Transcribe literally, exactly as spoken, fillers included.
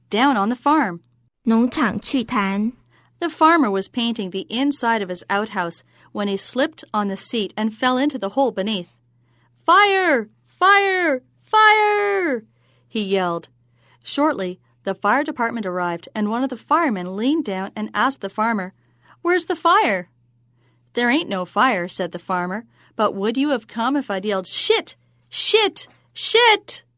down on the farm. 农场趣谈 The farmer was painting the inside of his outhouse when he slipped on the seat and fell into the hole beneath. Fire! Fire! Fire! He yelled. Shortly, the fire department arrived, and one of the firemen leaned down and asked the farmer, "Where's the fire?" "There ain't no fire," said the farmer, "but would you have come if I'd yelled, 'Shit! Shit! Shit!'"